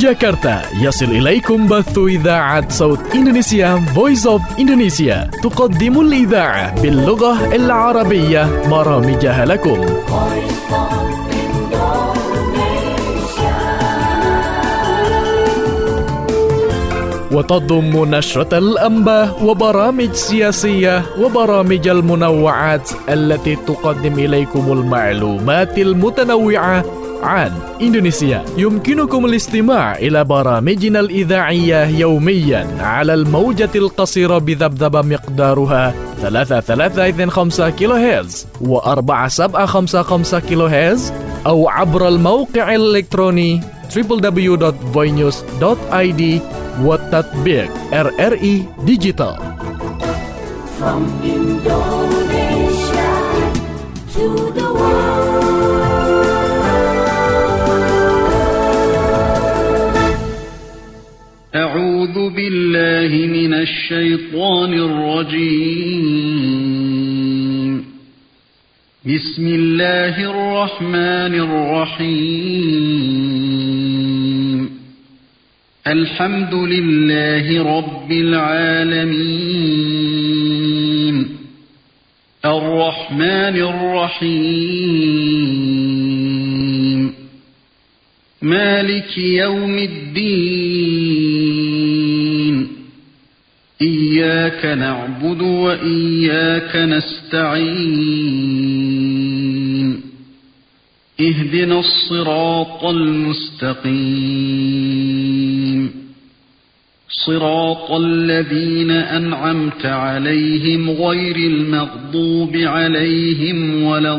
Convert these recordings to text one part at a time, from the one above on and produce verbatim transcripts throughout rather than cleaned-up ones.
جاكرتا يصل إليكم بث إذاعة صوت إندونيسيا Voice of Indonesia تقدم الإذاعة باللغة العربية برامجها لكم. وتضم نشرة الأنباء وبرامج سياسية وبرامج المنوعات التي تقدم إليكم المعلومات المتنوعة عن إندونيسيا. يمكنكم الاستماع إلى برامجنا الإذاعية يوميا على الموجة القصيرة بذبذبة مقدارها ثلاثة ثلاثة اثنين خمسة كيلو هرتز وأربعة سبعة خمسة خمسة كيلو هرتز أو عبر الموقع الإلكتروني دبليو دبليو دبليو دوت voinews دوت آي دي والتطبيق إر إر إي Digital. From Indonesia to the world. أعوذ بالله من الشيطان الرجيم. بسم الله الرحمن الرحيم. الحمد لله رب العالمين. الرحمن الرحيم. مالك يوم الدين. إياك نعبد وإياك نستعين. اهدنا الصراط المستقيم. صراط الذين أنعمت عليهم غير المغضوب عليهم ولا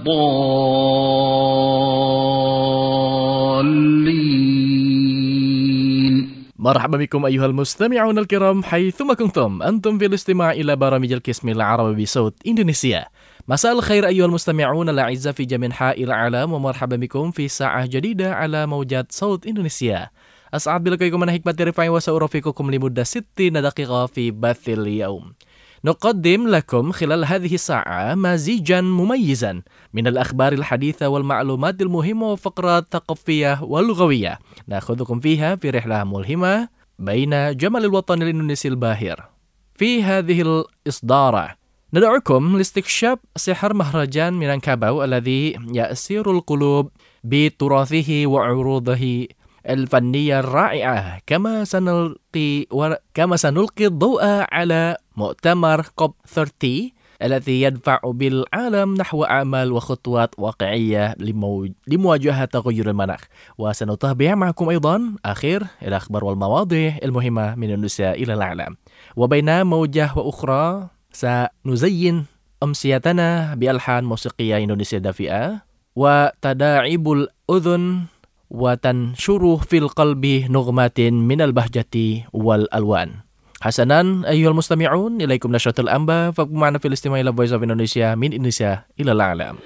الضالين. مرحبا بكم أيها المستمعون الكرام حيثما كنتم أنتم في الاستماع إلى برامج القسم العربي بصوت إندونيسيا. مساء الخير أيها المستمعون الأعزاء في جميع أنحاء العالم ومرحبا بكم في ساعة جديدة على موجات صوت إندونيسيا. أسعد بلقائكم أنا حكمة رفاعي وسأرافقكم لمدة ستين دقيقة في بث اليوم. نقدم لكم خلال هذه الساعة مزيجا مميزا من الأخبار الحديثة والمعلومات المهمة وفقرات ثقافية ولغوية نأخذكم فيها في رحلة ملهمة بين جمال الوطن الإندونيسي الباهر. في هذه الإصدار ندعوكم لاستكشاف سحر مهرجان مينانكاباو الذي يأسر القلوب بتراثه وعروضه الفنية الرائعة، كما سنلقي كما سنلقي الضوء على مؤتمر كوب ثلاثين الذي يدفع بالعالم نحو أعمال وخطوات واقعية لمو... لمواجهة تغير المناخ. وسنتابع معكم أيضا آخر الأخبار والمواضيع المهمة من إندونيسيا إلى العالم. وبين موجة وأخرى سنزين أمسيتنا بألحان موسيقية إندونيسية دافئة وتداعب الأذن وتنشر في القلب نغمات من البهجة والألوان. حسنا أيها المستمعون، إليكم نشرة الأنباء، فابقوا معنا في الاستماع إلى Voice of Indonesia من إندونيسيا إلى العالم.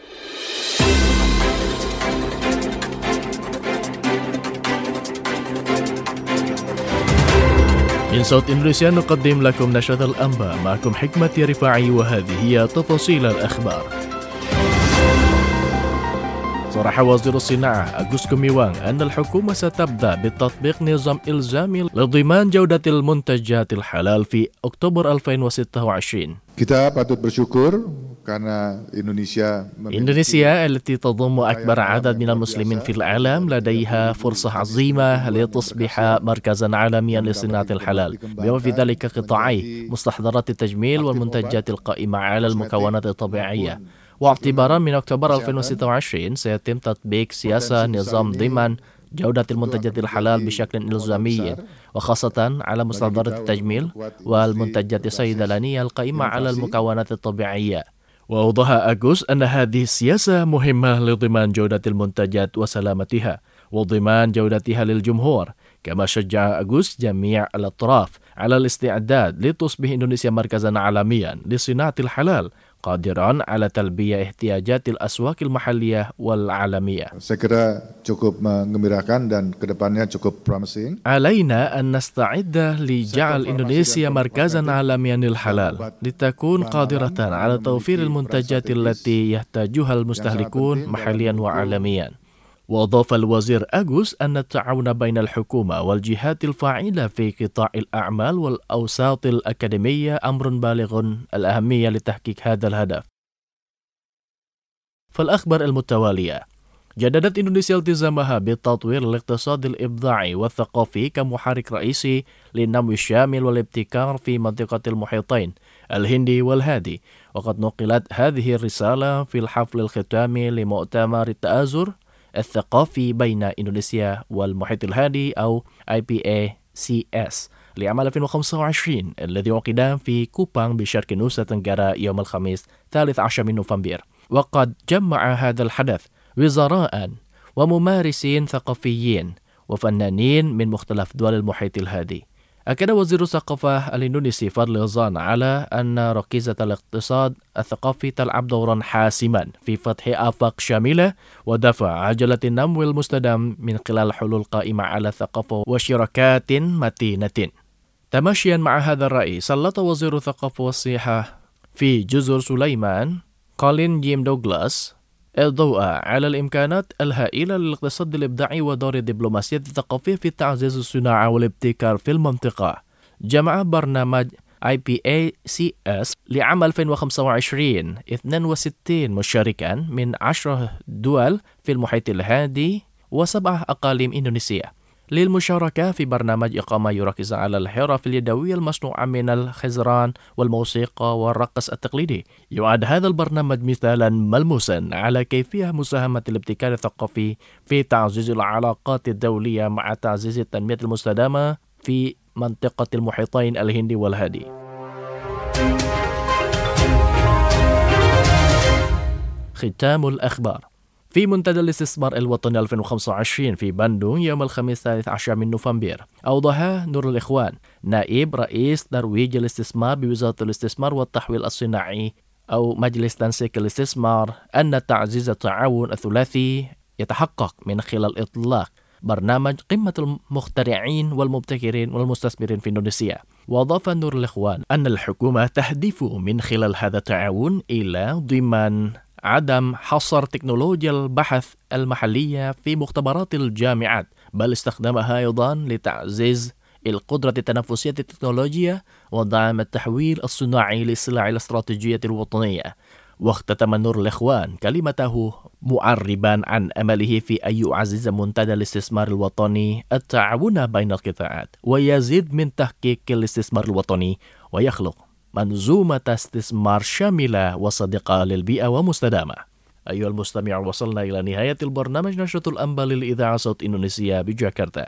من صوت إندونيسيا نقدم لكم نشرة الأنباء، معكم حكمة رفاعي وهذه هي تفاصيل الأخبار. صرح وزير الصناعة أغوست كوميوانغ أن الحكومة ستبدأ بتطبيق نظام إلزامي لضمان جودة المنتجات الحلال في أكتوبر ألفين وستة وعشرين. Kita patut bersyukur karena Indonesia إندونيسيا التي تضم أكبر عدد من المسلمين في العالم لديها فرصة عظيمة لتصبح مركزا عالميا لصناعة الحلال، بما في ذلك قطاعي مستحضرات التجميل والمنتجات القائمة على المكونات الطبيعية. واعتبارا من أكتوبر ألفين وستة وعشرين سيتم تطبيق سياسة نظام ضمان جودة المنتجات الحلال بشكل إلزامي، وخاصة على مستحضرات التجميل والمنتجات الصيدلانية القائمة على المكونات الطبيعية. وأوضح أغوست أن هذه السياسة مهمة لضمان جودة المنتجات وسلامتها وضمان جودتها للجمهور. كما شجع أغوست جميع الأطراف على الاستعداد لتصبح إندونيسيا مركزا عالميا لصناعة الحلال قادرا على تلبية احتياجات الأسواق المحلية والعالمية. Saya kira cukup mengembirakan dan kedepannya cukup promising. علينا أن نستعد لجعل إندونيسيا مركزا عالميا للحلال لتكون قادرة على توفير المنتجات التي يحتاجها المستهلكون محليا وعالميا. وأضاف الوزير أغوس أن التعاون بين الحكومة والجهات الفاعلة في قطاع الأعمال والأوساط الأكاديمية أمر بالغ الأهمية لتحقيق هذا الهدف. فالأخبار المتوالية: جددت إندونيسيا التزامها بتطوير الاقتصاد الإبداعي والثقافي كمحرك رئيسي للنمو الشامل والابتكار في منطقة المحيطين الهندي والهادي. وقد نقلت هذه الرسالة في الحفل الختامي لمؤتمر التآزر الثقافي بين إندونيسيا والمحيط الهادي أو آي بي إيه سي إس لعام ألفين وخمسة وعشرين الذي عقد في كوبانغ بشرق نوسا تنغرا يوم الخميس الثالث عشر من نوفمبر. وقد جمع هذا الحدث وزراء وممارسين ثقافيين وفنانين من مختلف دول المحيط الهادي. أكد وزير الثقافة الإندونيسي فضل غزان على أن ركيزة الاقتصاد الثقافي تلعب دورا حاسما في فتح آفاق شاملة ودفع عجلة النمو المستدام من خلال حلول قائمة على الثقافة وشراكات متينة. تماشيا مع هذا الرأي، سلط وزير الثقافة والسياحة في جزر سليمان كولين جيم دوغلاس الضوء على الإمكانات الهائلة للاقتصاد الإبداعي ودور الدبلوماسية الثقافية في تعزيز الصناعة والابتكار في المنطقة. جمع برنامج آي بي إيه سي إس لعام ألفين وخمسة وعشرين اثنين وستين مشاركا من عشر دول في المحيط الهادي وسبع أقاليم إندونيسيا للمشاركة في برنامج إقامة يركز على الحرف اليدوية المصنوعة من الخزران والموسيقى والرقص التقليدي. يعد هذا البرنامج مثالا ملموسا على كيفية مساهمة الابتكار الثقافي في تعزيز العلاقات الدولية مع تعزيز التنمية المستدامة في منطقة المحيطين الهندي والهادي. ختام الأخبار. في منتدى الاستثمار الوطني ألفين وخمسة وعشرين في باندونغ يوم الخميس الثالث عشر من نوفمبر، أوضح نور الإخوان نائب رئيس ترويج الاستثمار بوزارة الاستثمار والتحويل الصناعي أو مجلس تنسيق الاستثمار أن تعزيز التعاون الثلاثي يتحقق من خلال إطلاق برنامج قمة المخترعين والمبتكرين والمستثمرين في إندونيسيا. وأضاف نور الإخوان أن الحكومة تهدف من خلال هذا التعاون إلى ضمان عدم حصر تكنولوجيا البحث المحلية في مختبرات الجامعات، بل استخدامها أيضا لتعزيز القدرة التنافسية التكنولوجية ودعم التحويل الصناعي للسلع الاستراتيجية الوطنية. واختتم نور الإخوان كلمته معربا عن أمله في أن يعزز منتدى الاستثمار الوطني التعاون بين القطاعات ويزيد من تحقيق الاستثمار الوطني ويخلق منظومة استثمار شاملة وصديقة للبيئة ومستدامة. أيها المستمع، وصلنا إلى نهاية البرنامج نشرة الأنباء للإذاعة صوت إندونيسيا بجاكرتا.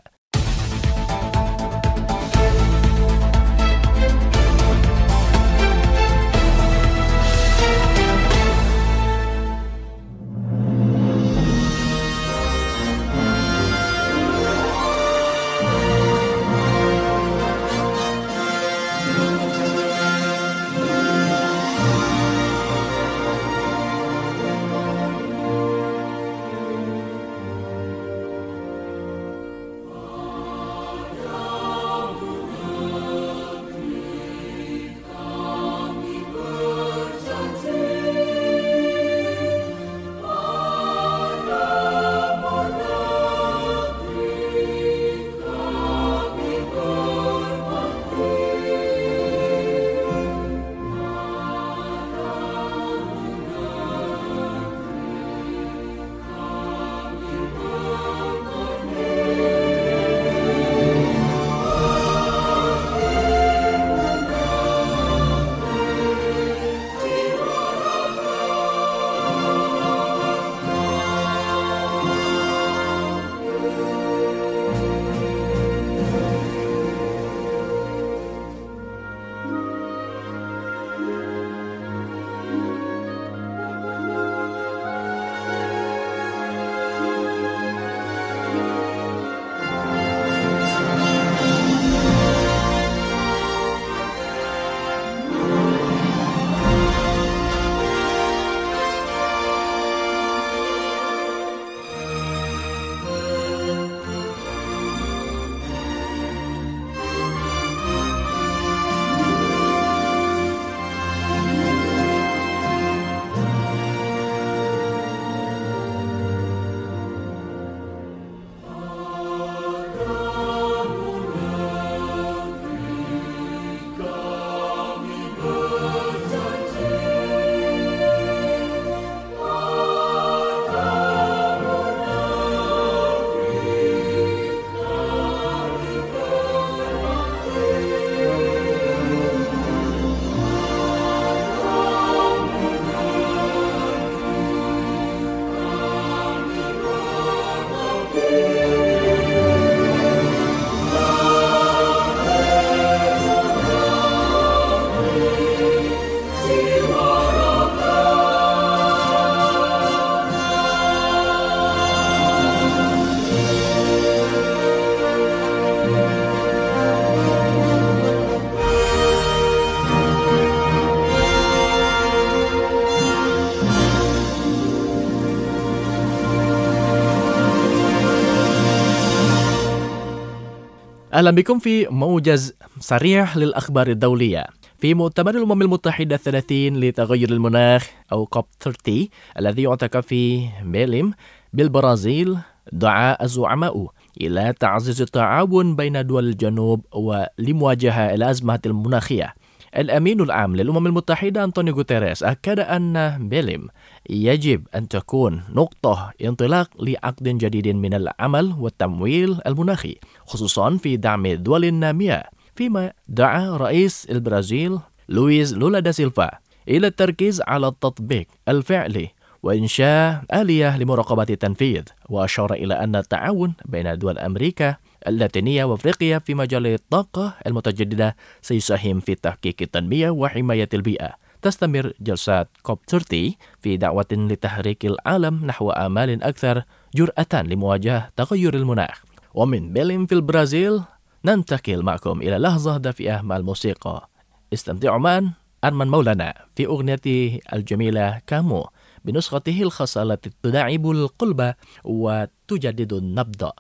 أهلا بكم في موجز سريع للأخبار الدولية. في مؤتمر الأمم المتحدة الثلاثين لتغير المناخ أو كوب ثلاثين الذي يعتقد في بيليم بالبرازيل، دعا الزعماء إلى تعزيز التعاون بين دول الجنوب ولمواجهة الأزمات المناخية. الأمين العام للأمم المتحدة أنطونيو غوتيريس أكد أن بيليم يجب أن تكون نقطة انطلاق لعقد جديد من العمل والتمويل المناخي، خصوصا في دعم الدول النامية، فيما دعا رئيس البرازيل لويس لولا دا سيلفا إلى التركيز على التطبيق الفعلي وإنشاء آلية لمراقبة التنفيذ، وأشار إلى أن التعاون بين دول أمريكا اللاتينية وأفريقيا في مجال الطاقة المتجددة سيساهم في تحقيق التنمية وحماية البيئة. تستمر جلسات كوب ثلاثين في دعوة لتحريك العالم نحو آمال أكثر جرأة لمواجهة تغير المناخ. ومن بيليم في البرازيل ننتقل معكم إلى لحظة دافئة مع الموسيقى. استمتعوا معا أرمان مولانا في أغنيته الجميلة كامو بنسخته الخاصة التي تداعب القلب وتجدد النبض.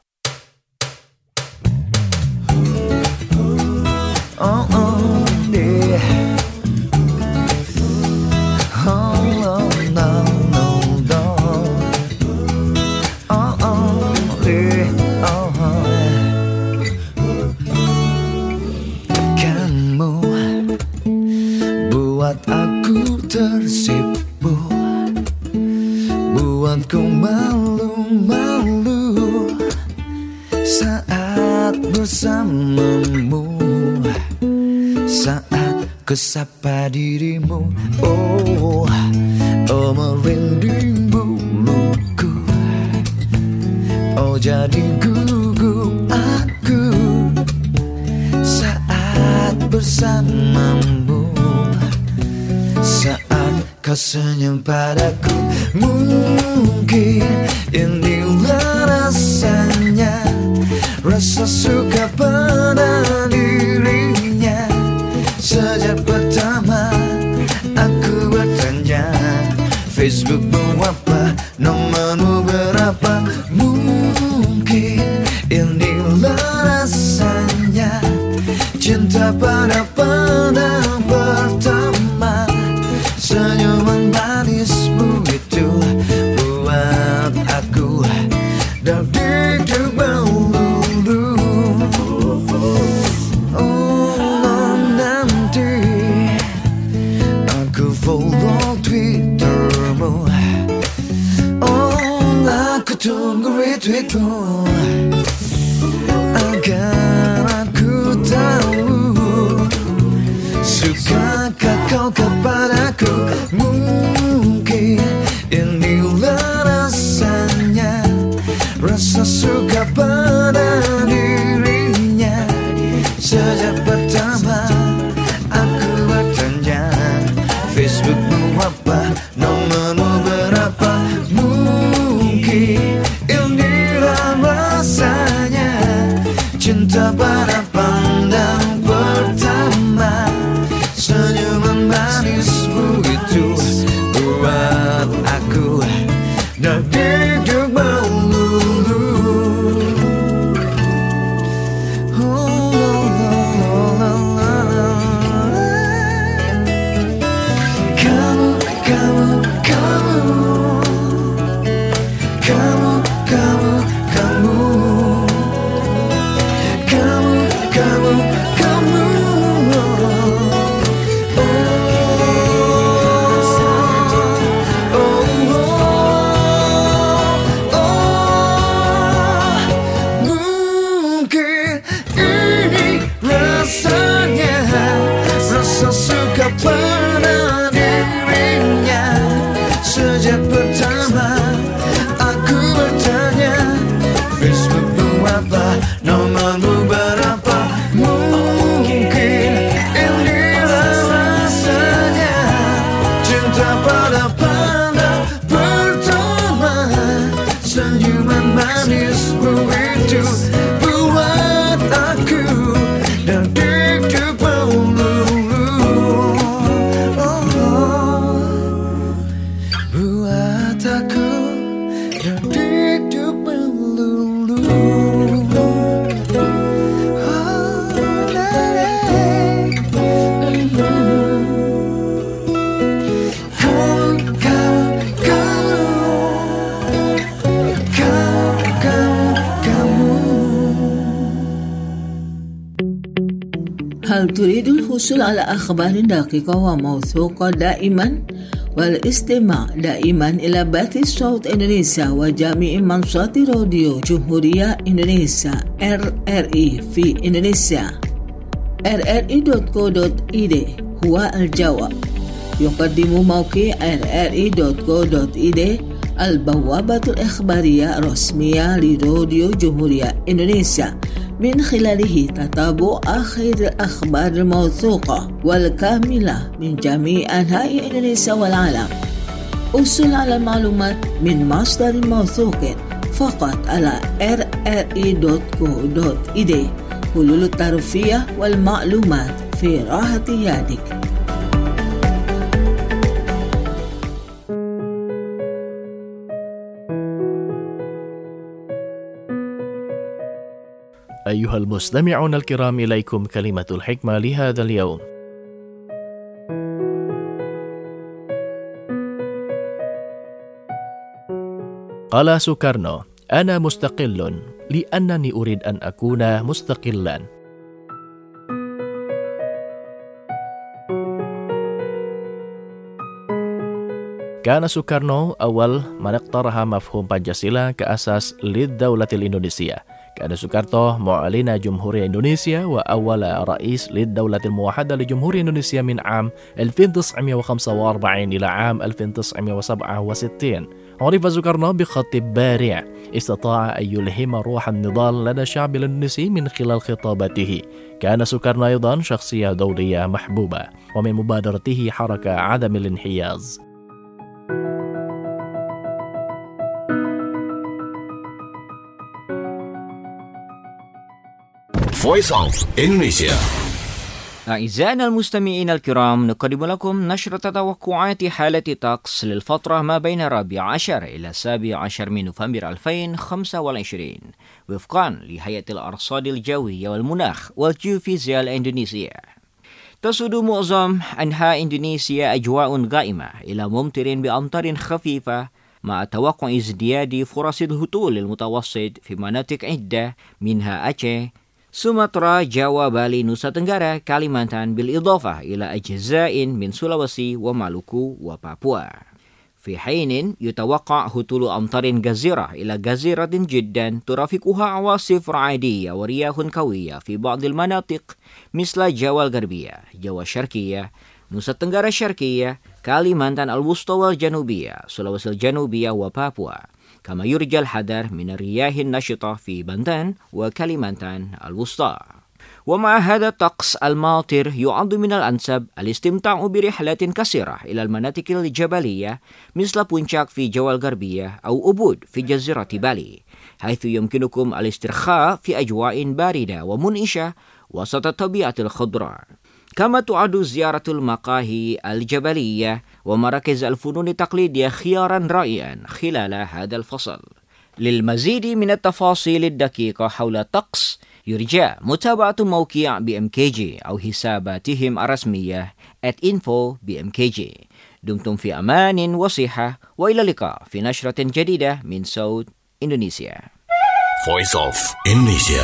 Oh, oh, yeah. Oh, oh, no, no, no. Oh, oh, yeah. Oh, yeah. Kamu buat aku tersipu, buatku malu-malu saat bersamamu, saat kusapa dirimu. Oh, oh merinding buluku, oh jadi gugup aku saat bersamamu, saat kau senyum padaku. Mungkin inilah rasanya, rasa suka pada dirinya. Sejak pertama aku bertanya, Facebookmu apa, nomormu berapa. Mungkin inilah rasanya, cinta pada pandang pertama. Senyuman manismu itu buat aku deg-deg melulu. Oh, nanti aku follow Twittermu. Oh, aku tunggu retweetmu agar aku tahu sukakah kau kepadaku. Mungkin inilah rasanya, rasa suka pada dirinya. Sejak pertama aku bertanya, Facebookmu apa, nomormu berapa. Mungkin inilah rasanya, cinta pada pandang pertama. Senyuman manismu تريد الحصول على أخبار دقيقة وموثوقة دائما والاستماع دائما إلى بث صوت إندونيسيا وجميع منصات راديو جمهورية إندونيسيا إر إر إي في إندونيسيا إر إر إي دوت كو دوت إي دي هو الجواب. يقدم موقع إر إر إي دوت كو دوت إي دي البوابة الإخبارية الرسمية لراديو جمهورية إندونيسيا، من خلاله تتابع آخر الأخبار الموثوقة والكاملة من جميع أنحاء إندونيسيا والعالم. أصل على المعلومات من مصدر موثوق فقط على إر إر إي دوت كو دوت إي دي. حلول الترفيه والمعلومات في راحة يدك. أيها المستمعون الكرام، إليكم كلمة الحكمة لهذا اليوم. قال سوكارنو: أنا مستقل لأنني أريد أن أكون مستقلا. كان سوكارنو أول من اقترح مفهوم بانشاسيلا كأساس للدولة الإندونيسية. كان سوكارتو معلن جمهورية إندونيسيا وأول رئيس للدولة الموحدة لجمهورية إندونيسيا من عام ألف وتسعمائة وخمسة وأربعين إلى عام ألف وتسعمائة وسبعة وستين. عرف سوكارنو بخط بارع استطاع أن يلهم روح النضال لدى الشعب الإندونيسي من خلال خطابته. كان سوكارنو أيضا شخصية دولية محبوبة، ومن مبادرته حركة عدم الانحياز. Voice of Indonesia. أعزائنا المستمعين الكرام، نقدم لكم نشرة توقعات حالة الطقس للفترة ما بين الرابع عشر إلى السابع عشر من نوفمبر ألفين وخمسة وعشرين وفقا لهيئة الأرصاد الجوية والمناخ والجيوفيزياء الإندونيسية. تسود معظم أنحاء إندونيسيا أجواء غائمة إلى ممطر بأمطار خفيفة، مع توقع ازدياد فرص الهطول المتوسط في مناطق عدة منها أتشه، سوماترا، جاوا، بالي، نوسا تنggara، كاليمانتان، بالإضافة إلى أجزاء من سولويسي ومالوكو وبابوا. في حين يتوقع هطول أمطار غزيرة إلى غزيرة جدا ترافقها عواصف رعدية ورياح قوية في بعض المناطق مثل جاوا الغربية، جاوا الشرقية، نوسا تنggara الشرقية، كاليمانتان الوسطى والجنوبية، سولويسي الجنوبية وبابوا. كما يرجى الحذر من الرياح النشطة في بنتان وكاليمانتان الوسطى. ومع هذا الطقس الماطر يعد من الأنسب الاستمتاع برحلات قصيرة إلى المناطق الجبلية مثل بونشاك في جاوا الغربية أو أبود في جزيرة بالي، حيث يمكنكم الاسترخاء في أجواء باردة ومنعشة وسط الطبيعة الخضراء. كما تعد زيارة المقاهي الجبلية ومراكز الفنون التقليدية خيارا رائعا خلال هذا الفصل. للمزيد من التفاصيل الدقيقة حول الطقس يرجى متابعة موقع بي إم كي جي أو حساباتهم الرسمية آت إنفو بي إم كي جي. دمتم في أمان وصحة، وإلى اللقاء في نشرة جديدة من صوت إندونيسيا. Voice of Indonesia.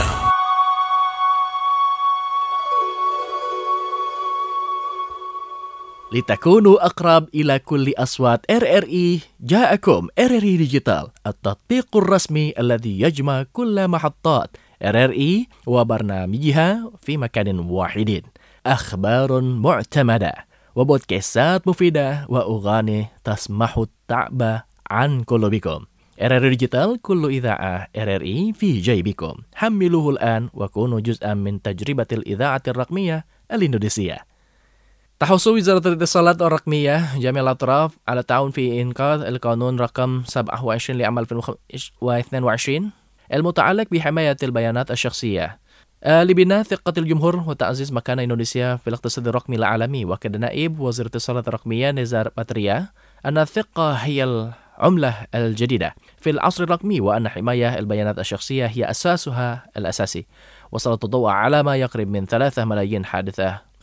لتكونوا أقرب إلى كل أصوات إر إر إي، جاءكم إر إر إي ديجيتال، التطبيق الرسمي الذي يجمع كل محطات إر إر إي وبرنامجها في مكان واحد. أخبار معتمدة وبودكاستات مفيدة وأغاني تسمح التعب عن قلوبكم. إر إر إي ديجيتال، كل إذاعة إر إر إي في جيبكم. حملوه الآن وكونوا جزءا من تجربة الإذاعة الرقمية الإندونيسية. تحث وزارة الاتصالات الرقمية جميع الأطراف على التعاون في إنقاذ القانون رقم سبعة وعشرين لعام ألفين واثنين وعشرين المتعلق بحماية البيانات الشخصية لبناء ثقة الجمهور وتعزيز مكانة إندونيسيا في الاقتصاد الرقمي العالمي. وكان نائب وزير الاتصالات الرقمية نزار باتريا أن الثقة هي العملة الجديدة في العصر الرقمي، وأن حماية البيانات الشخصية هي أساسها الأساسي. وسلط الضوء على ما يقرب من ثلاثة ملايين حادثة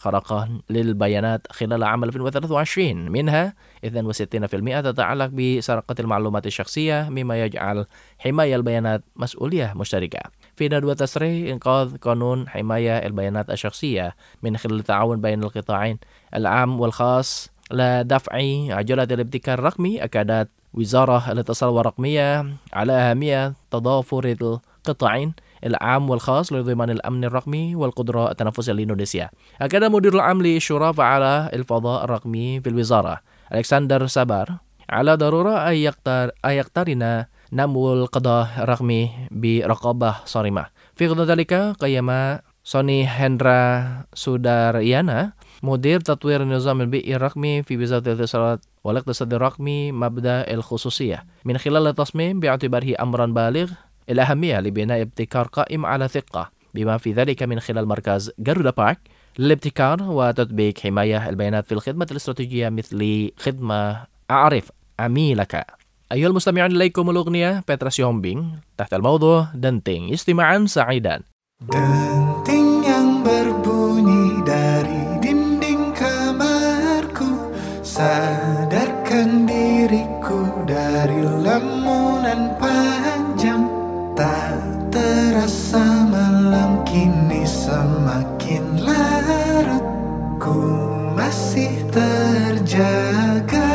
خرقان للبيانات خلال عام ألفين وثلاثة وعشرين، منها اثنين وستين بالمئة تتعلق بسرقة المعلومات الشخصية، مما يجعل حماية البيانات مسؤولية مشتركة. في ندوة تسريح إنقاذ قانون حماية البيانات الشخصية من خلال التعاون بين القطاعين العام والخاص لدفع عجلة الابتكار الرقمي، أكدت وزارة الاتصال والرقمية على أهمية تضافر القطاعين العام والخاص لضمان الأمن الرقمي والقدرة التنافسية لإندونيسيا. أكد مدير العام للشرف على الفضاء الرقمي في الوزارة ألكسندر سابار على ضرورة أن يقتر أن يقترن نمو القضاء الرقمي برقابة صارمة. في غض ذلك قيم سوني هندرا سوداريانا مدير تطوير النظام البيئي الرقمي في وزارة الاتصالات والاقتصاد الرقمي مبدأ الخصوصية من خلال التصميم باعتباره أمرا بالغ الأهمية لبناء ابتكار قائم على ثقة، بما في ذلك من خلال مركز جارودا بارك للابتكار وتطبيق حماية البيانات في الخدمة الاستراتيجية مثل خدمة أعرف عميلك. أيها المستمعون، إليكم الأغنية بترا سيومبing تحت الموضوع Denting. استماعا سعيدا. Denting yang berbunyi dari dinding kamarku, sadarkan diriku dari lamunan panjang. Tak terasa malam kini semakin larut, ku masih terjaga.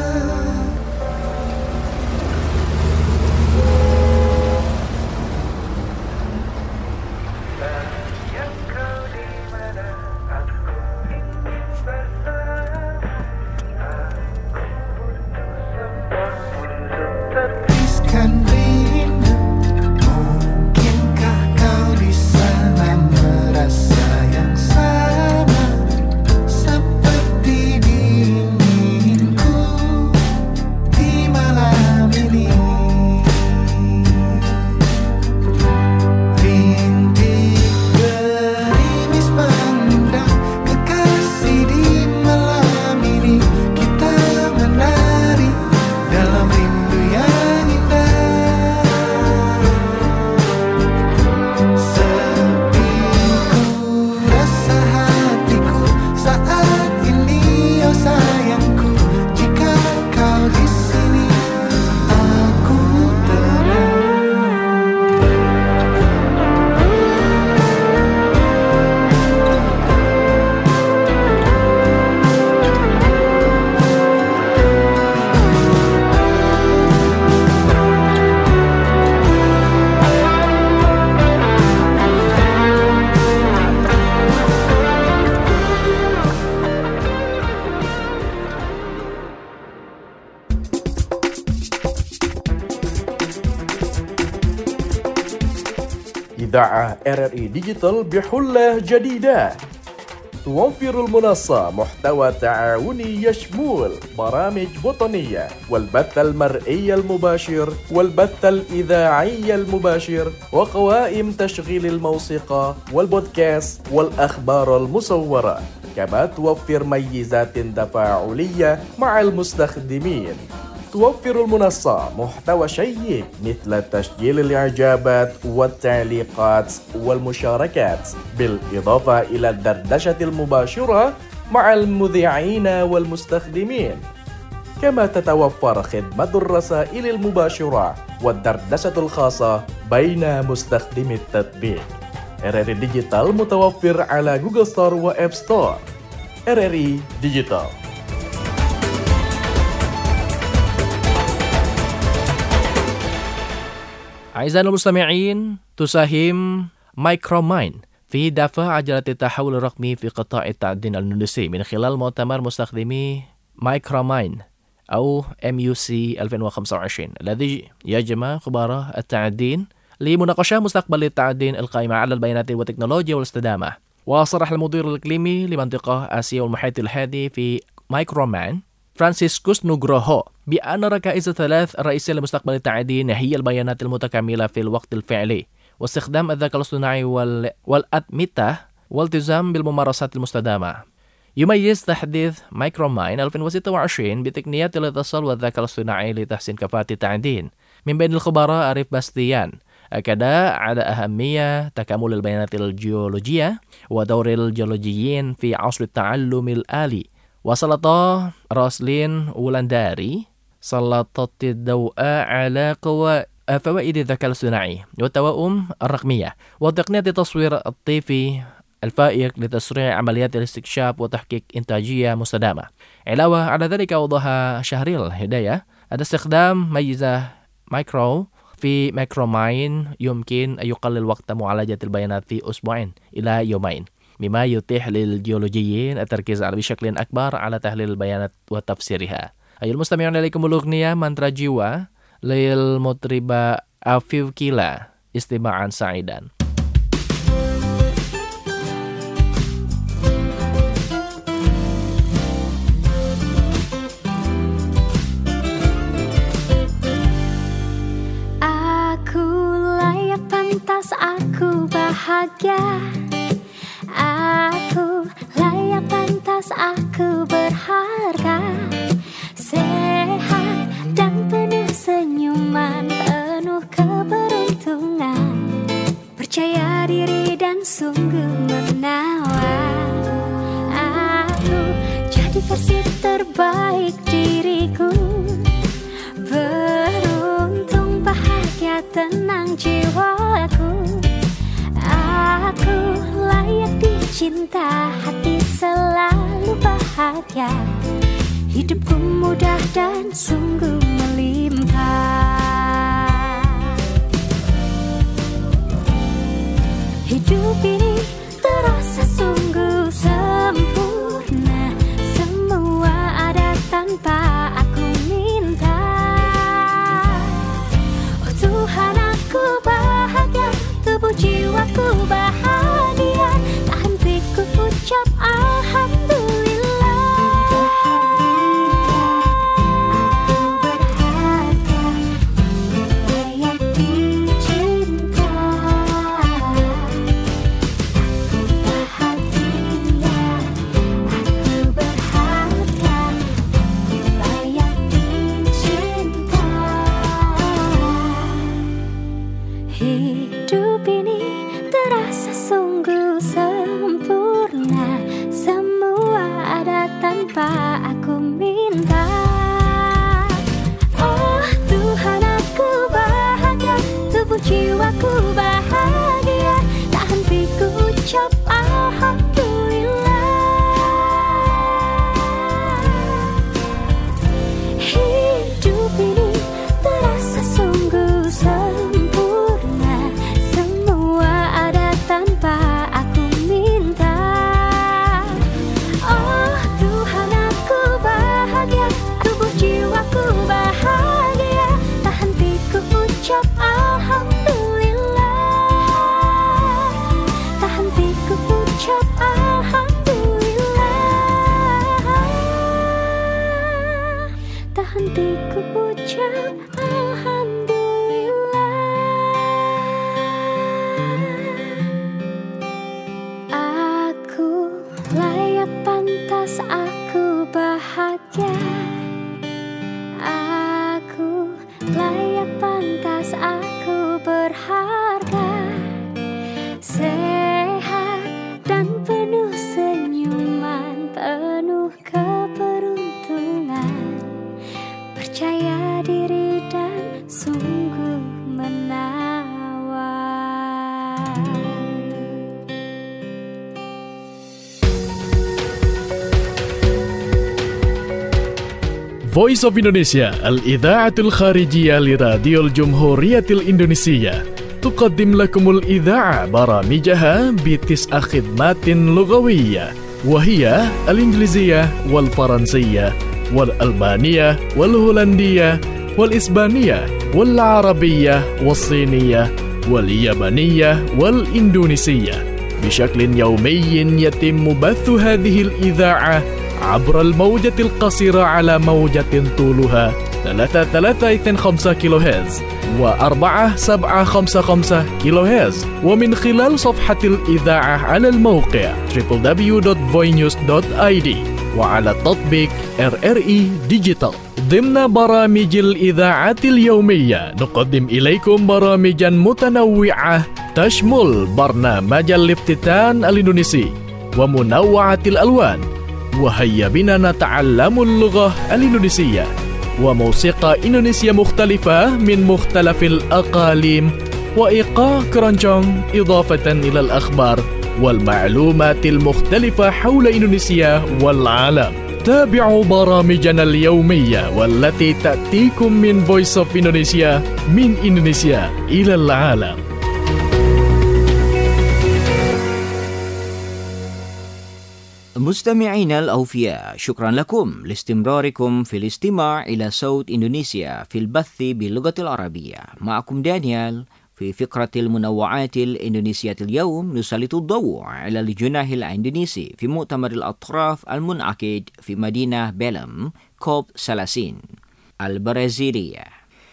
إذاعة آر آر إي ديجيتال بحلة جديدة توفر المنصة محتوى تعاوني يشمل برامج وطنية والبث المرئي المباشر والبث الإذاعي المباشر وقوائم تشغيل الموسيقى والبودكاست والأخبار المصورة، كما توفر ميزات تفاعلية مع المستخدمين. توفر المنصة محتوى شيق مثل تسجيل الإعجابات والتعليقات والمشاركات، بالإضافة إلى الدردشة المباشرة مع المذيعين والمستخدمين. كما تتوفر خدمة الرسائل المباشرة والدردشة الخاصة بين مستخدمي التطبيق. آر آر إي ديجيتال متوفر على جوجل ستور وآب ستور. آر آر إي ديجيتال. أعزائنا المستمعين، تساهم مايكروماين في دفع عجلة التحول الرقمي في قطاع التعدين الإندونيسي من خلال مؤتمر مستخدمي مايكروماين أو إم يو سي ألفين وخمسة وعشرين الذي يجمع خبراء التعدين لمناقشة مستقبل التعدين القائمة على البيانات والتكنولوجيا والاستدامة. وصرح المدير الإقليمي لمنطقة آسيا والمحيط الهادي في مايكروماين فرانسيسكوس نوغروهو بأن ركائز الثلاث الرئيسية لمستقبل التعدين هي البيانات المتكاملة في الوقت الفعلي واستخدام الذكاء الاصطناعي وال... والأدمتة والالتزام بالممارسات المستدامة. يميز تحديث مايكروماين ألفين وستة وعشرين بتقنيات الاتصال والذكاء الاصطناعي لتحسين كفاءة التعدين. من بين الخبراء عارف باستيان كذا على أهمية تكامل البيانات الجيولوجية ودور الجيولوجيين في عصر التعلم الآلي. وسلط روسلين ولانداري سلطت الضوء على قوى فوائد الذكاء الصناعي والتوائم الرقمية وتقنية التصوير الطيفي الفائق لتسريع عمليات الاستكشاف وتحقيق إنتاجية مستدامة. علاوة على ذلك أوضح شهريل هداية أن استخدام ميزة مايكرو في مايكروماين يمكن أن يقلل وقت معالجة البيانات في أسبوعين إلى يومين، مما يتيح للجيولوجيين التركيز بشكل أكبر على تحليل البيانات وتفسيرها. أيها المستمعون، إليكم الأغنية منترا جيوا للمطربة أفيف كيلا، استماعا سعيدا. Pantas aku bahagia, aku layak pantas aku berharga, sehat dan penuh senyuman, penuh keberuntungan, percaya diri dan sungguh menawan. Aku jadi versi terbaik diriku, beruntung bahagia tenang jiwaku. Aku layak dicinta, hati selalu bahagia, hidupku mudah dan sungguh melimpah. Hidup ini terasa sungguh sempurna, semua ada tanpa aku minta. Oh Tuhan, aku bahagia, tubuh jiwaku bahagia, tak henti ku ucap alhamdulillah. Aku berharga, layak dicinta. Aku bahagia, aku berharga, layak dicinta. Hidup ini terasa sungguh sempurna, semua ada tanpa aku minta. Oh Tuhan, aku bahagia, tubuh jiwaku bahagia, tak henti ku ucap alhamdulillah. Hidup ini terasa sungguh sempurna, semua ada tanpa aku minta. Oh Tuhan, aku bahagia, tubuh jiwaku bahagia, tak henti ku ucap alhamdulillah. Tak henti ku ucap alhamdulillah. Tak henti ku ucap alhamdulillah. Aku layak pantas aku bahagia, aku layak pantas aku berharga, sehat dan penuh senyuman, penuh keberuntungan, percaya diri dan sungguh menawan. Voice of Indonesia, الإذاعة الخارجية لراديو الجمهورية الإندونيسية، تقدم لكم الإذاعة برامجها بتسع خدمات لغوية، وهي الإنجليزية والفرنسية والألبانية والهولندية والإسبانية والعربية والصينية واليابانية والإندونيسية. بشكل يومي يتم بث هذه الإذاعة عبر الموجة القصيرة على موجة طولها ثلاثة ثلاثة اثنين خمسة كيلو هرتز وأربعة سبعة خمسة خمسة كيلو هرتز، ومن خلال صفحة الإذاعة على الموقع دبليو دبليو دبليو دوت فوي نيوز دوت آي دي. وعلى تطبيق إر إر إي ديجيتال. ضمن برامج الإذاعة اليومية نقدم إليكم برامجا متنوعة تشمل برنامج الافتتان الإندونيسي ومنوعة الألوان، وهيا بنا نتعلم اللغة الإندونيسية وموسيقى إندونيسية مختلفة من مختلف الأقاليم، وإيقاع كرانجونج، إضافة إلى الأخبار والمعلومات المختلفة حول إندونيسيا والعالم. تابعوا برامجنا اليومية والتي تأتيكم من Voice of Indonesia من إندونيسيا إلى العالم. مستمعينا الأوفياء، شكرا لكم لاستمراركم في الاستماع إلى صوت إندونيسيا في البث باللغة العربية. معكم دانيال. في فقرة المنوعات الإندونيسية اليوم نسلط الضوء على الجناح الإندونيسي في مؤتمر الأطراف المنعقد في مدينة بيلم كوب ثلاثين البرازيلية.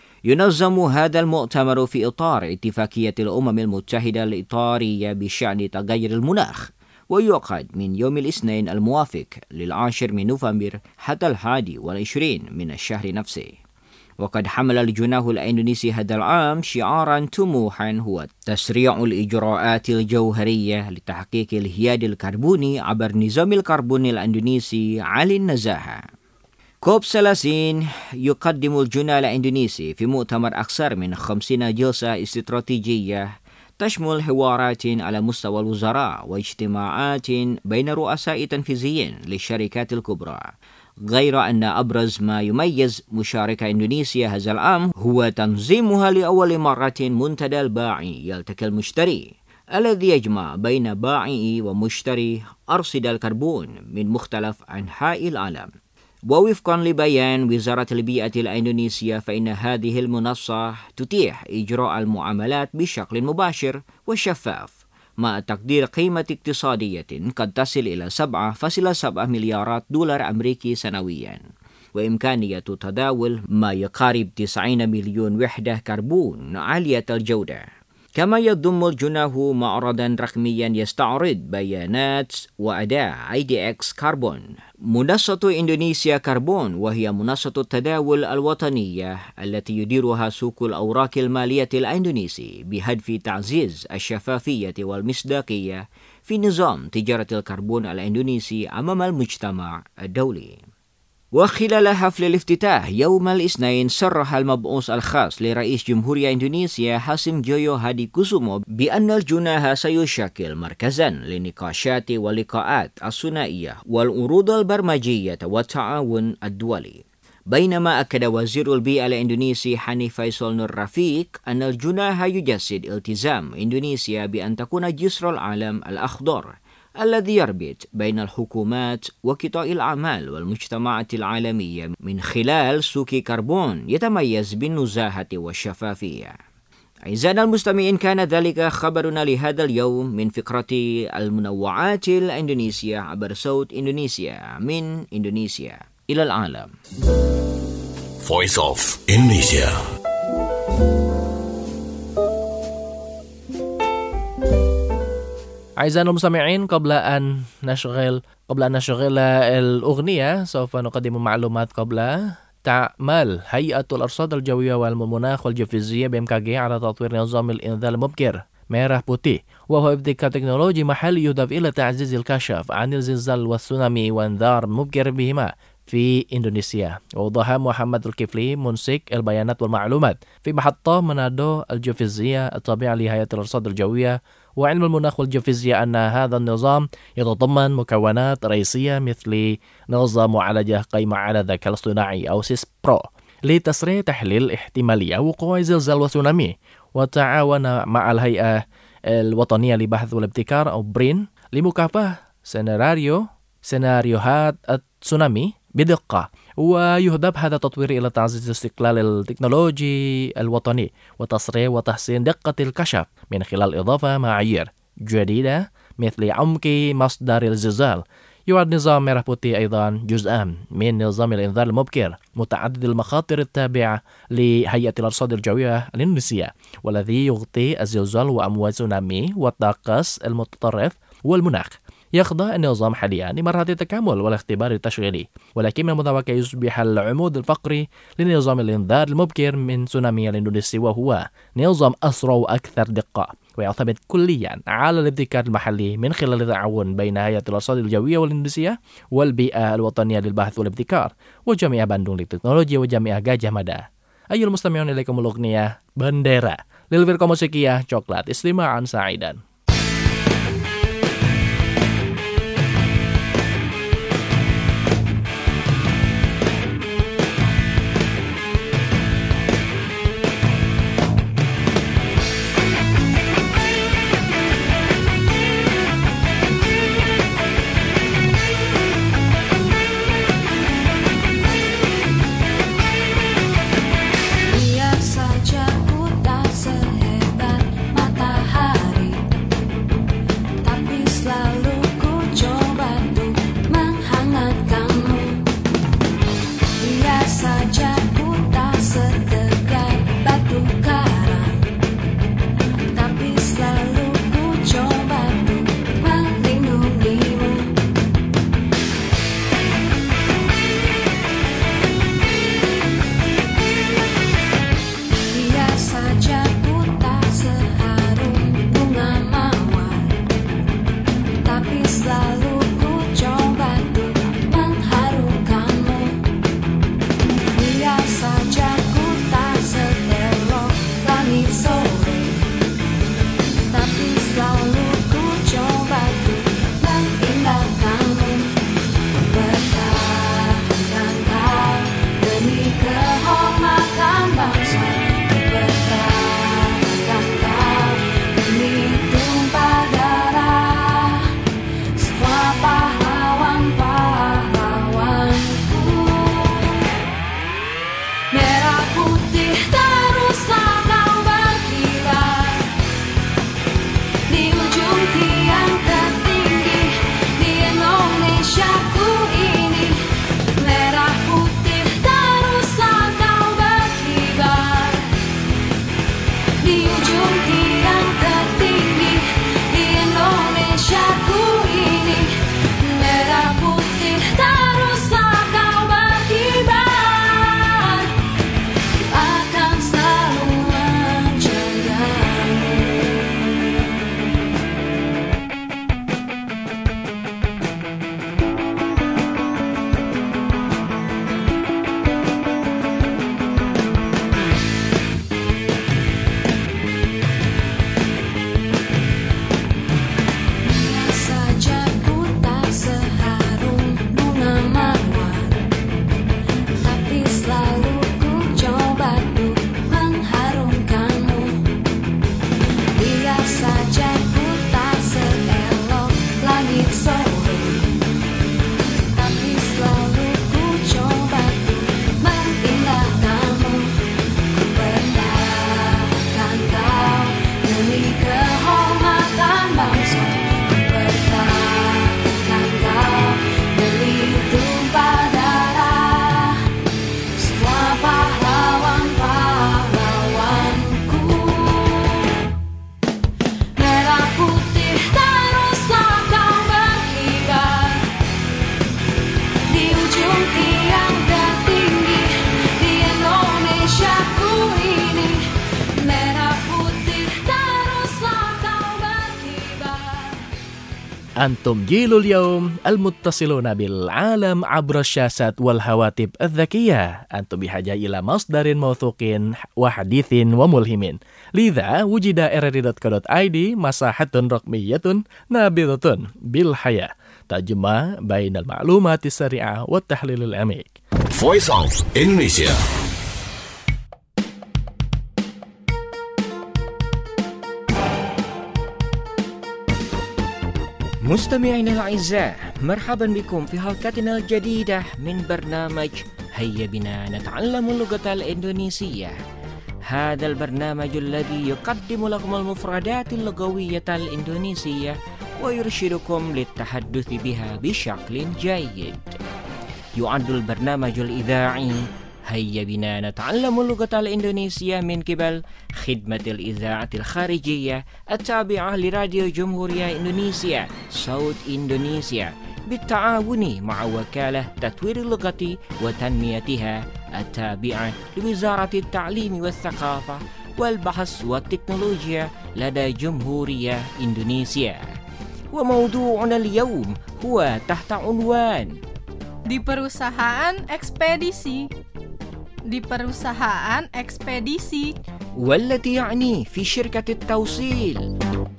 ينظم هذا المؤتمر في إطار اتفاقية الأمم المتحدة الإطارية بشأن تغير المناخ، ويعقد من يوم الاثنين الموافق للعاشر من نوفمبر حتى الحادي والعشرين من الشهر نفسه. وقد حمل الجناح الإندونيسي هذا العام شعارا طموحا هو تسريع الإجراءات الجوهرية لتحقيق الحياد الكربوني عبر نظام الكربون الإندونيسي عالي النزاهة. كوب ثلاثين يقدم الجناح الإندونيسي في مؤتمر أكثر من خمسين جلسة استراتيجية تشمل حوارات على مستوى الوزراء واجتماعات بين رؤساء تنفيذيين للشركات الكبرى. غير أن أبرز ما يميز مشاركة إندونيسيا هذا العام هو تنظيمها لأول مرة منتدى البائع يلتقي المشتري، الذي يجمع بين بائعي ومشتري أرصدة الكربون من مختلف أنحاء العالم. ووفقا لبيان وزارة البيئة الإندونيسية، فإن هذه المنصة تتيح إجراء المعاملات بشكل مباشر وشفاف مع تقدير قيمة اقتصادية قد تصل إلى سبعة فاصلة سبعة مليارات دولار أمريكي سنويا، وإمكانية تداول ما يقارب تسعين مليون وحدة كربون عالية الجودة. كما يضم الجناح معرضا رقميا يستعرض بيانات وأداء آي دي إكس كربون. منصة إندونيسيا كربون، وهي منصة التداول الوطنية التي يديرها سوق الأوراق المالية الإندونيسي بهدف تعزيز الشفافية والمصداقية في نظام تجارة الكربون الإندونيسي أمام المجتمع الدولي. وخلال حفل الافتتاح يوم الاثنين، صرح المبعوث الخاص لرئيس جمهورية إندونيسيا حاسم جويو هاديكوسومو بأن الجناح سيشكل مركزا للنقاشات واللقاءات الثنائية والعروض البرمجية والتعاون الدولي. بينما أكد وزير البيئة الإندونيسي حني فيصل نور رفيق أن الجناح يجسد التزام إندونيسيا بأن تكون جسر العالم الأخضر الذي يربط بين الحكومات وقطاع الأعمال والمجتمعات العالمية من خلال سوق كربون يتميز بالنزاهة والشفافية. أعزائنا المستمعين، كان ذلك خبرنا لهذا اليوم من فقرة المنوعات الإندونيسية عبر صوت إندونيسيا من إندونيسيا إلى العالم. Voice of Indonesia. أعزائنا المستمعين، قبل أن نشغل قبل أن نشغل الأغنية سوف نقدم معلومات. قبل تعمل هيئة الأرصاد الجوية والمناخ والجيوفيزياء بي إم كي جي على تطوير نظام الإنذار المبكر merah putih، وهو ابتكار تكنولوجي محلي يهدف إلى تعزيز الكشف عن الزلزال والتسونامي وإنذار مبكر بهما في إندونيسيا. وضح محمد الكفلي منسق البيانات والمعلومات في محطة منادو الجيوفيزياء التابعة لهيئة الأرصاد الجوية وعلم المناخ والجيوفيزياء أن هذا النظام يتضمن مكونات رئيسية مثل نظام معالجة قائمة على الذكاء الاصطناعي أو سيس برو لتسريع تحليل احتمالية وقوع زلزال وتسونامي، وتعاون مع الهيئة الوطنية لبحث والابتكار أو برين لمكافحة سيناريو سيناريوهات التسونامي بدقة. ويهدف هذا التطوير إلى تعزيز الاستقلال التكنولوجي الوطني وتسريع وتحسين دقة الكشف من خلال إضافة معايير جديدة مثل عمق مصدر الزلزال. يعد نظام merah putih أيضا جزءا من نظام الإنذار المبكر متعدد المخاطر التابع لهيئة الأرصاد الجوية الإندونيسية، والذي يغطي الزلزال وأمواج تسونامي والطقس المتطرف والمناخ. يخضع النظام حاليا لمرحلة التكامل والاختبار التشغيلي، ولكن من المتوقع يصبح العمود الفقري لنظام الإنذار المبكر من تسونامي الإندونيسي، وهو نظام أسرع وأكثر دقة، ويعتمد كليا على الابتكار المحلي من خلال التعاون بين هيئة الأرصاد الجوية والإندونيسية والبيئة الوطنية للبحث والابتكار وجامعة بندung للتكنولوجيا وجامعة Gajah Mada. أيها المستمعون، إليكم الأغنية بندera للفرقة موسيقية Coklat Istima'an Sa'idan. أنتم جيل اليوم المتصلون بالعالم عبر الشاشات والهواتف الذكية. أنتم بحاجة إلى مصدر موثوق وحديث وملهم. لذا وجد ار ار دوت كو دوت اي دي مساحة رقمية نابضة بالحياة تجمع بين المعلومات السريعة والتحليل العميق. Voice of Indonesia. مستمعينا الأعزاء، مرحبا بكم في حلقتنا الجديدة من برنامج هيا بنا نتعلم اللغة الإندونيسية. هذا البرنامج الذي يقدم لكم المفردات اللغوية الإندونيسية ويرشدكم للتحدث بها بشكل جيد. يعد البرنامج الإذاعي هيا بنا نتعلم اللغة الإندونيسية من قبل خدمة الإذاعة الخارجية التابعة لراديو جمهورية إندونيسيا صوت إندونيسيا بالتعاون مع وكالة تطوير اللغة وتنميتها التابعة لوزارة التعليم والثقافة والبحث والتكنولوجيا لدى جمهورية إندونيسيا. وموضوعنا اليوم هو تحت عنوان Di perusahaan ekspedisi. Di perusahaan ekspedisi. والتي يعني في شركة التوصيل.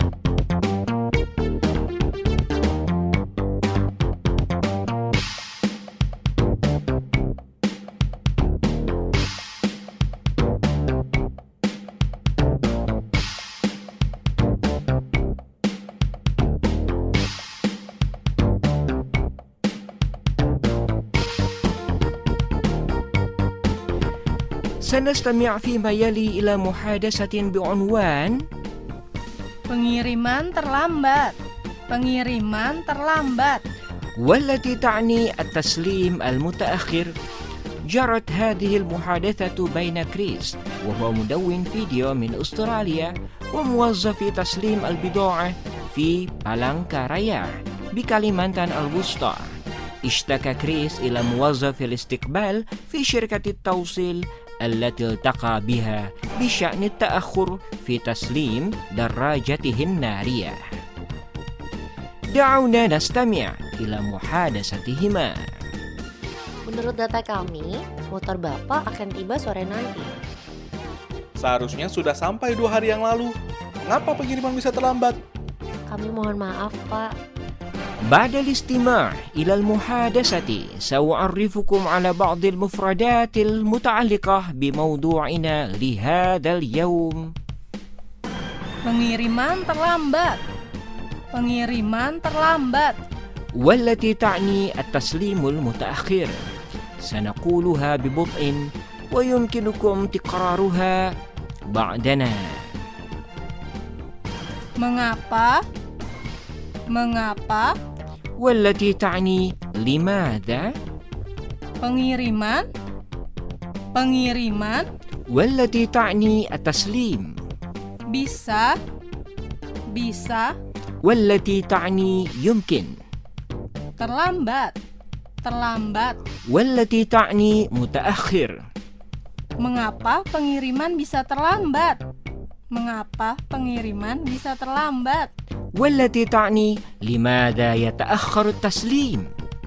سنستمع فيما يلي إلى محادثة بعنوان Pengiriman terlambat. Pengiriman terlambat. والتي تعني التسليم المتأخر. جرت هذه المحادثة بين كريس وهو مدون فيديو من أستراليا وموظف تسليم البضاعة في بالانكارايا بكاليمانتان الوسطى. اشتكى كريس إلى موظف الاستقبال في شركة التوصيل التي التقى بها بشأن التأخر في تسليم دراجته النارية. دعونا نستمع إلى محادثتهما. Menurut data kami, motor Bapak akan tiba sore nanti. Seharusnya sudah sampai dua hari yang lalu. Mengapa pengiriman bisa terlambat? Kami mohon maaf, Pak. بعد الاستماع إلى المحادثة سأعرفكم على بعض المفردات المتعلقة بموضوعنا لهذا اليوم. Pengiriman terlambat. Pengiriman terlambat. والتي تعني التسليم المتأخر. سنقولها ببطء ويمكنكم تكرارها بعدنا. Mengapa? Mengapa? والتي تعني لماذا. Pengiriman. Pengiriman. والتي تعني التسليم. Bisa. Bisa. والتي تعني يمكن. Terlambat. Terlambat. والتي تعني متأخر. Mengapa pengiriman bisa terlambat? Mengapa pengiriman bisa terlambat? والتي تعني لماذا يتأخر التسليم.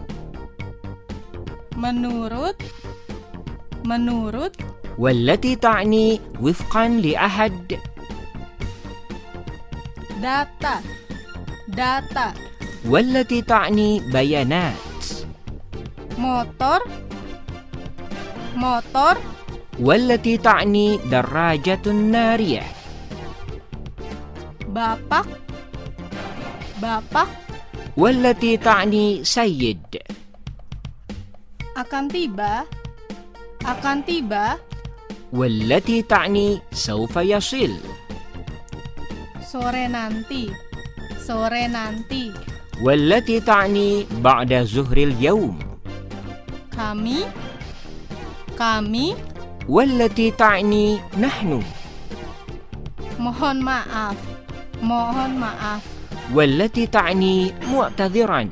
Menurut. Menurut. والتي تعني وفقا لأحد. Data. Data. والتي تعني بيانات. Motor. Motor. والتي تعني دراجة نارية. Bapak. Bapak. والتي تعني سيد. Akan tiba. Akan tiba. والتي تعني سوف يصل. Sore nanti. Sore nanti. والتي تعني بعد ظهر اليوم. Kami. Kami. والتي تعني نحن. Mohon maaf. Mohon maaf. والتي تعني معتذرا.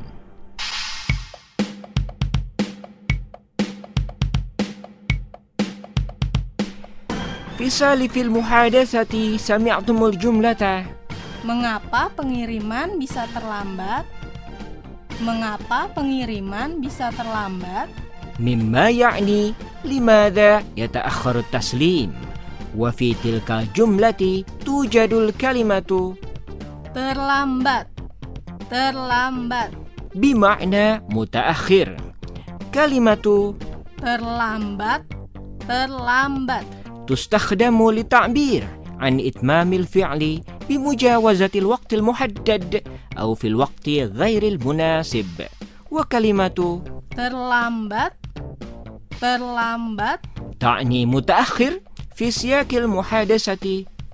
في سالف المحادثة سمعتم الجملة Mengapa pengiriman bisa terlambat? Mengapa pengiriman bisa terlambat? مما يعني لماذا يتأخر التسليم. وفي تلك الجملة توجد الكلمة terlambat. Terlambat. بمعنى متأخر. كلمة terlambat. Terlambat. تستخدم للتعبير عن إتمام الفعل بمجاوزة الوقت المحدد أو في الوقت غير المناسب. وكلمة terlambat. Terlambat. تعني متأخر في سياق المحادثة.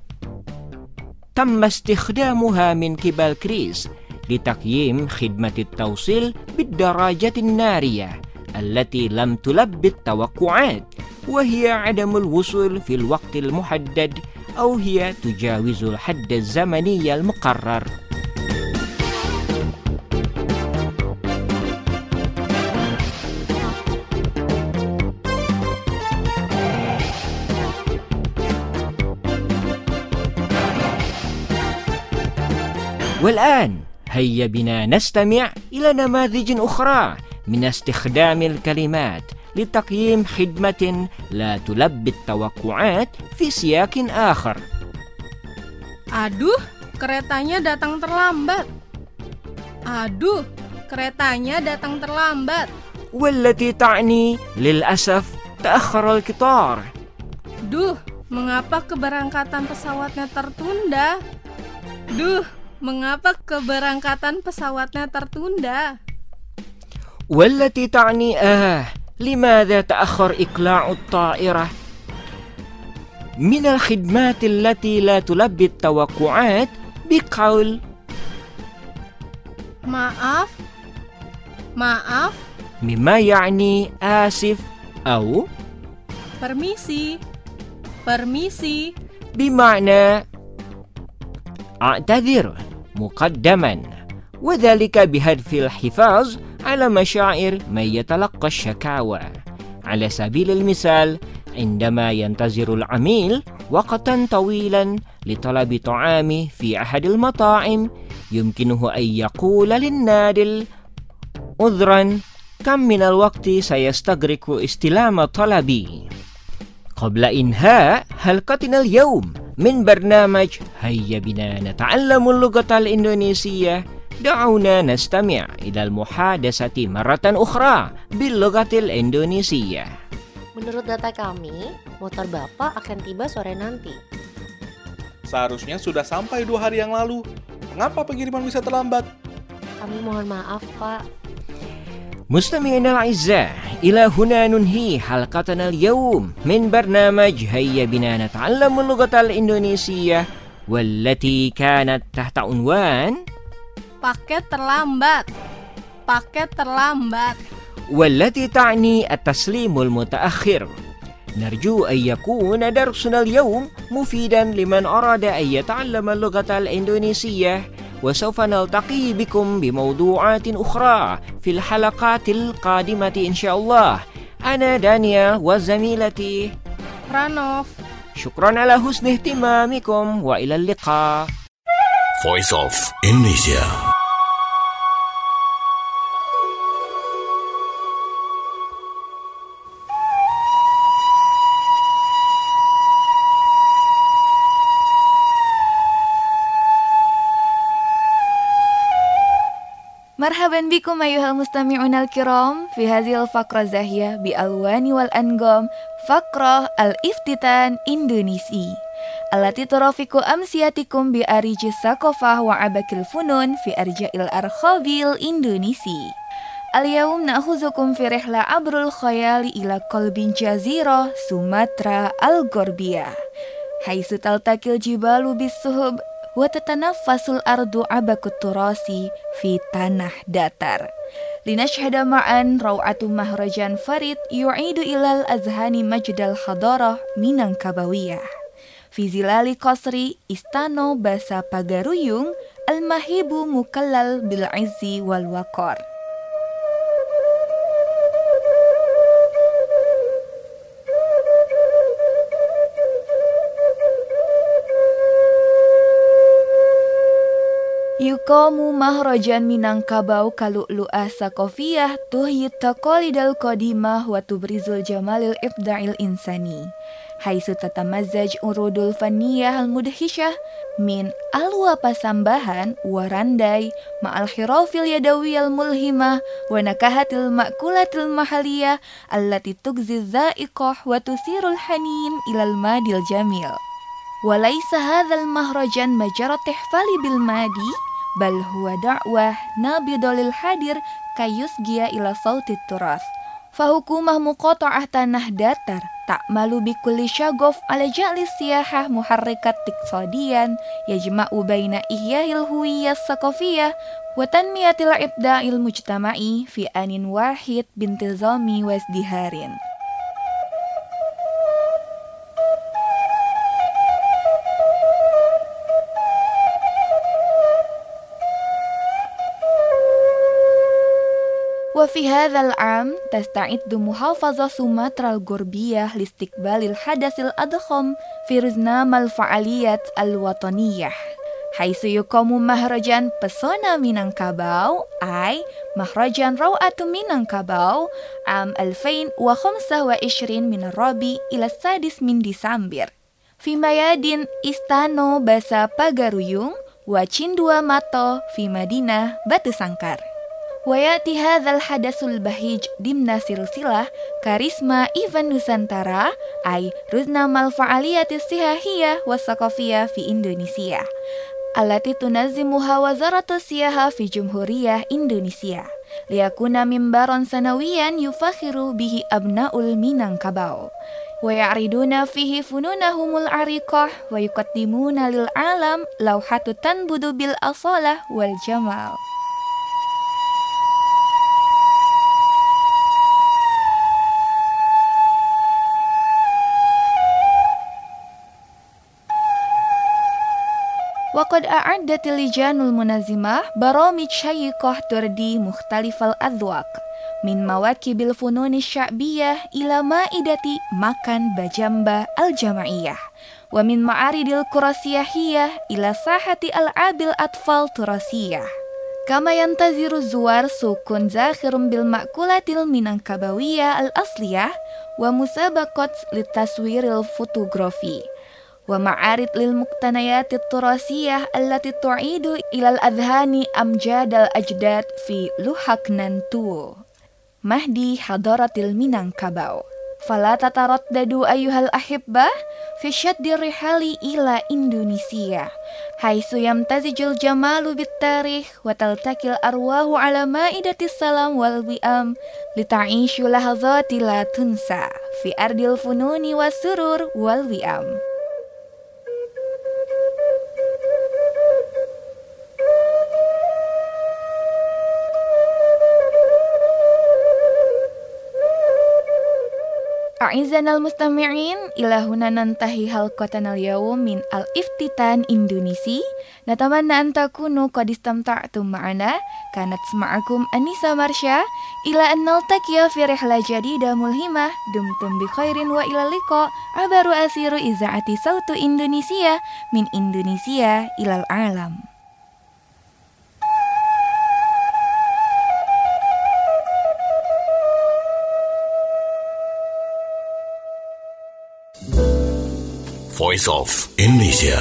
تم استخدامها من قبل كريس لتقييم خدمة التوصيل بالدراجة النارية التي لم تلبي التوقعات وهي عدم الوصول في الوقت المحدد أو هي تجاوز الحد الزمني المقرر. والآن هيا بنا نستمع إلى نماذج أخرى من استخدام الكلمات لتقييم خدمة لا تلبي التوقعات في سياق آخر. Aduh, keretanya datang terlambat. Aduh, keretanya datang terlambat. والتي تعني للأسف تأخر القطار. Duh, mengapa keberangkatan pesawatnya tertunda? Duh, mengapa keberangkatan pesawatnya tertunda? والتي تعني آه لماذا تأخر إقلاع الطائرة؟ من الخدمات التي لا تلبي التوقعات بقول Maaf, maaf, مما يعني آسف أو permisi, permisi, بمعنى أعتذر مقدما، وذلك بهدف الحفاظ على مشاعر من يتلقى الشكاوى. على سبيل المثال، عندما ينتظر العميل وقتا طويلا لطلب طعام في أحد المطاعم، يمكنه أن يقول للنادل: عذرا، كم من الوقت سيستغرق استلام طلبي؟ قبل إنهاء حلقتنا اليوم من برنامج هيا بنا نتعلم اللغة الإندونيسية، دعونا نستمع إلى المحادثة مرة أخرى باللغة الإندونيسية. Menurut data kami, motor Bapak akan tiba sore nanti. Seharusnya sudah sampai dua hari yang lalu. Mengapa pengiriman bisa terlambat? Kami mohon maaf, Pak. مستمعينا الأعزاء، إلى هنا ننهي حلقتنا اليوم من برنامج هيا بنا نتعلم اللغة الإندونيسية، والتي كانت تحت عنوان paket terlambat, paket terlambat. والتي تعني التسليم المتأخر. نرجو أن يكون درسنا اليوم مفيدا لمن أراد أن يتعلم اللغة الإندونيسية، وسوف نلتقي بكم بموضوعات أخرى في الحلقات القادمة إن شاء الله. أنا دانيال وزميلتي Ranov. شكرا على حسن اهتمامكم وإلى اللقاء. Voice of Indonesia. مرحبا بكم أيها المستمعون الكرام في هذه الفقرة الزاهية بألوان والأنغام، فقرة الافتتان إندونيسي التي ترافق أمسياتكم بأريج الثقافة وعبك الفنون في أرجاء الأرخاب الإندونيسي. اليوم نأخذكم في رحلة عبر الخيال إلى قلب جزيرة سوماترا الغربية، حيث تلتقي الجبال بالسحب وتتنفس الأرض عبق التراث في tanah datar. لنشهد معا روعة مهرجان فريد يعيد إلى الأذهان مجد الحضارة مينانكابوية في ظلال قصر إستانو باسا باغارuyung المهيب مكلل بالعز والوقار. يقام مهرجان مينانكابau كلؤلؤة ثقافية تحيي التقاليد القديمة وتبرز الجمال الإبداعي الإنساني، حيث تتمزج عروض الفنية المدهشة من ألوى pasambahan ورنداي مع الحرف اليدوية الملهمة ونكهة المأكولات المحلية التي تجزي الذائقة وتثير الحنين إلى الماضي الجميل. وليس هذا المهرجان مجرد احتفال بالماضي، بل هو دعوة نابضة للحاضر كي يصغي إلى صوت التراث. فحكومة مقاطعة tanah datar تعمل بكل شغف على جعل السياحة محركة اقتصاديا يجمع بين إحياء الهوية الثقافية وتنمية الإبداع المجتمعي في آن واحد بانتظام وازدهار. وفي هذا العام تستعد محافظة سومطرة الغربية لاستقبال الحدث الأضخم في رزنام الفعاليات الوطنية، حيث يقام مهرجان Pesona Minangkabau أي مهرجان روعة مينانكاباو عام ألفين وخمسة وعشرين من الرابع إلى السادس من ديسمبر في ميادين Istana Basa Pagaruyung وتشندوا ماتو في مدينة Batu Sangkar. ويأتي هذا الحدث البهيج ضمن سلسلة كاريزما إيفنت نوسانتارا أي رزنام الفعاليات السياحية والثقافية في إندونيسيا التي تنظمها وزارة السياحة في جمهورية إندونيسيا ليكون منبرا سنويا يفخر به أبناء المينانكاباو ويعرضون فيه فنونهم العريقة ويقدمون للعالم لوحة تنبذ بالأصالة والجمال. وقد أعدت اللجان المنظمة برامج شيقة تردي مختلف الأذواق من مواكب الفنون الشعبية إلى مائدة makan bajamba الجماعية ومن معارض القرى السياحية إلى ساحة ألعاب الأطفال التراثية كما ينتظر الزوار سوق زاخر بالمأكولات المينانكاباوية الأصلية ومسابقات للتصوير الفوتوغرافي ومعارض للمقتنيات التراثية التي تعيد إلى الأذهان أمجاد الأجداد في لوحك نانتو مهدي حضارة المينانكاباو. فلا تترددوا أيها الأحبة في شد الرحال إلى إندونيسيا حيث يمتزج الجمال بالتاريخ وتلتقي الأرواح على مائدة السلام والوئام لتعيش لحظات لا تنسى في أرض الفنون والسرور والوئام. أعزائنا المستمعين، إلى هنا ننتهي حلقتنا اليوم من الافتتان إندونيسي. نتمنى أن تكونوا قد استمتعتم معنا. كانت معكم أنيسة مرشا. إلى أن نلتقي في رحلة جديدة ملهمة. دمتم بخير وإلى اللقاء عبر أثير إذاعة صوت إندونيسيا من إندونيسيا إلى العالم. Voice of Indonesia.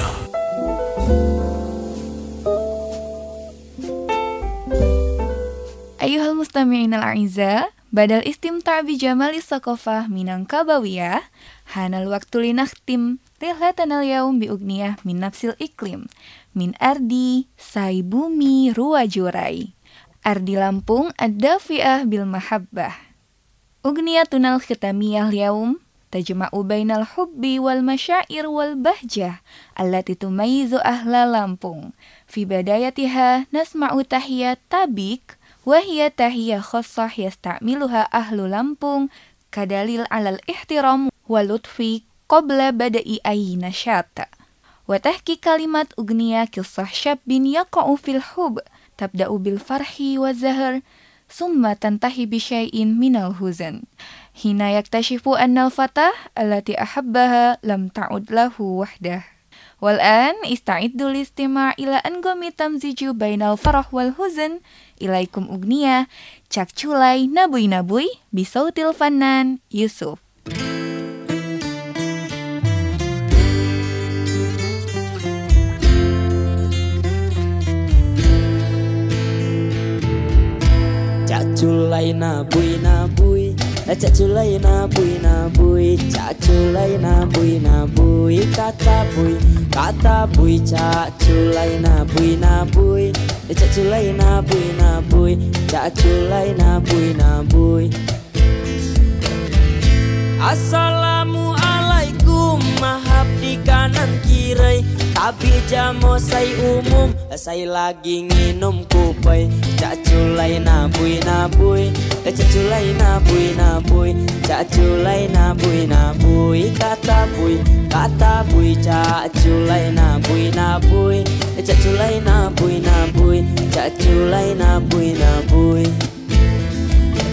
Ayuhal mustami'in al-a'izah, badal istimta' bijamali saqafah Minangkabawiyah, hanal waktu linakhtim rihlatan al-yawm biugniyah min nafsil iklim, min ardi saibumi ruwajurai, ardi Lampung ad-dafi'ah bil mahabbah. Ugniyatunal khitamiyah al-yawm tajma'u bainal hubbi wal masyair wal bahjah allati tumayyizu ahla Lampung. Fi badayatiha nasma'u tahiyat tabik wa hiya tahiyah khassah yasta'miluha ahlu Lampung kadalil 'alal ihtiram wal lutfi qabla bada'i ay nasyat. Wa tahki kalimat ugniya qissah syabbin yaqa'u fil hub tabda'u bil farhi wa zahr summa tantahi bi syai'in minal huzan. Hina yaktashifu anna al-fatah allati ahabbaha lam ta'ud lahu wahdah. Wal'an ista'iddu listima' ila angomi tamziju bainal farah wal huzn. Ilaikum ugniya cak culai nabui-nabui bisautil fannan Yusuf. Cak culai nabui-nabui, cak culai nabui-nabui, cak culai nabui-nabui, kata bui, kata bui, cak culai nabui-nabui, cak culai nabui-nabui, cak culai nabui-nabui. Assalamualaikum, mahab di kanan kiri, tapi jamo say umum, say lagi nginum kupai. Cak culai nabui-nabui, cak culai nabui-nabui, cak culai nabui-nabui, kata bui, kata bui, cak culai nabui-nabui, cak culai nabui-nabui, cak culai nabui-nabui.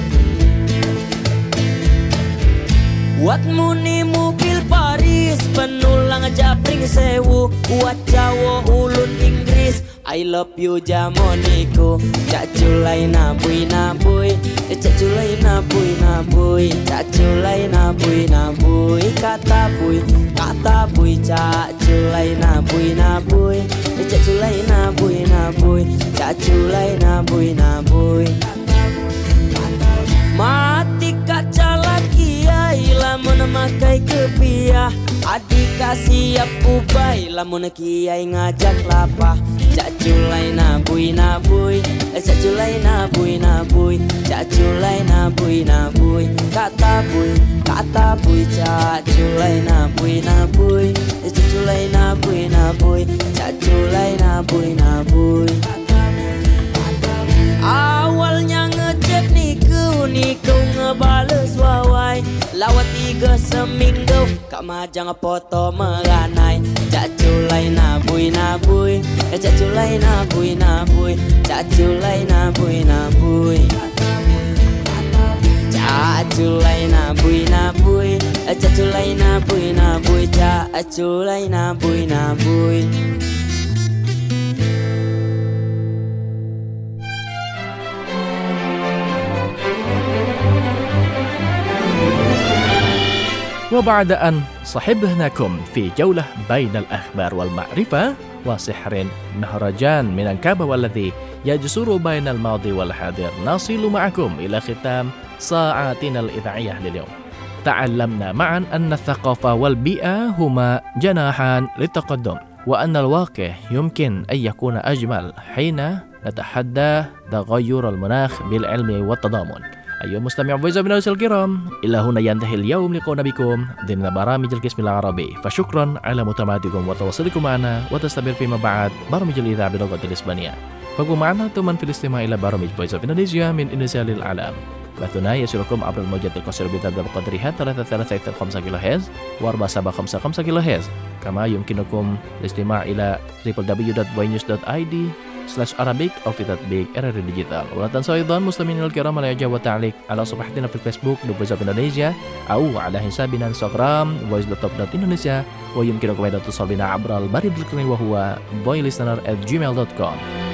Wat muni mobil Paris, penulang japring sewu. Wat Jawa ulun Inggris, I love you jamoniku. Cak culai nabui nabui, cak culai nabui nabui, cak culai nabui nabui, kata bui, kata bui, cak culai nabui nabui, cak culai nabui nabui, cak culai nabui nabui. Mati kaca lagi ai, lamun makai kepiah. Adik siap ubai, lamun kiai ngajak lapah. Cak culai nabui nabui, cak culai nabui nabui, cak culai nabui nabui, kata bui, kata bui, cak culai nabui nabui, cak culai nabui nabui, cak culai nabui nabui. Awalnya ngechat niku, niku ngebales wawai. Lawat tiga seminggu, kak majang foto meranai. Cak culai nabui nabui, cak culai nabui nabui, cak culai nabui nabui, cak culai nabui nabui, cak culai nabui nabui, cak culai nabui nabui. وبعد أن صحبناكم في جولة بين الأخبار والمعرفة وسحر مهرجان من الكعبة والذي يجسر بين الماضي والحاضر، نصل معكم إلى ختام ساعاتنا الإذاعية لليوم. تعلمنا معا أن الثقافة والبيئة هما جناحان للتقدم، وأن الواقع يمكن أن يكون أجمل حين نتحدى تغير المناخ بالعلم والتضامن. أيها المستمعون Voice of Indonesia الكرام، إلى هنا ينتهي اليوم لقاؤنا بكم ضمن برامج القسم العربي، فشكرا على متابعتكم وتواصلكم معنا، وتستمر فيما بعد برامج الإذاعة باللغة الإسبانية. فكونوا معنا ثم في الاستماع إلى برامج Voice of Indonesia من إندونيسيا للعالم. بثنا يصلكم عبر الموجات القصيرة بتبدأ بقدرها ثلاثة ثلاثة خمسة كيلو هرتز وأربعة سبعة خمسة خمسة كيلو هرتز. كما يمكنكم الاستماع إلى دبليو دبليو دبليو دوت voinews دوت آي دي سلاش Arabic أو في تطبيق إر آر ديجيتال. ولا تنسوا أيضا مستمعينا الكرام الإعجاب والتعليق على صفحتنا في الفيسبوك Voice of Indonesia أو على حسابنا انستغرام voice dot top dot indonesia. ويمكنكم أيضا الاتصال بنا عبر البريد الإلكتروني وهو boylistener at gmail dot com.